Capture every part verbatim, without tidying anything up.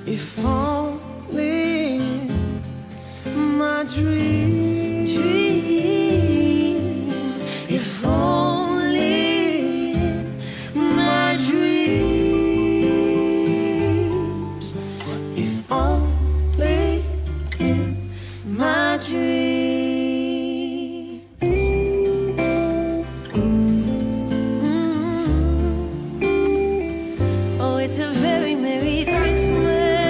If only my dreams, dreams, if only my dreams, if only in my dreams. Mm-hmm. Oh, it's a very merry Christmas.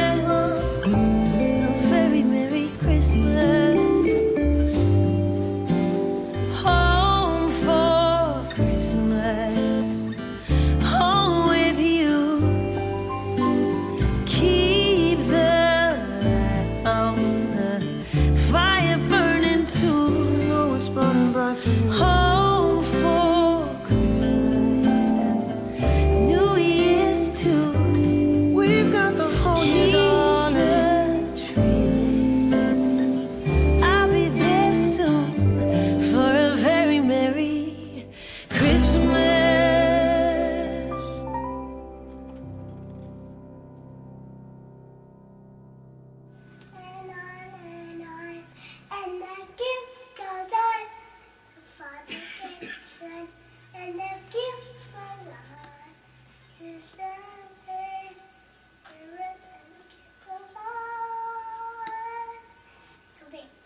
Home for Christmas and New Year's too. We've got the whole year, darling. I'll be there soon for a very merry Christmas. And on and on, and the gift goes on. Father gave Son, and the gift from God to celebrate the rhythm goes on. Okay.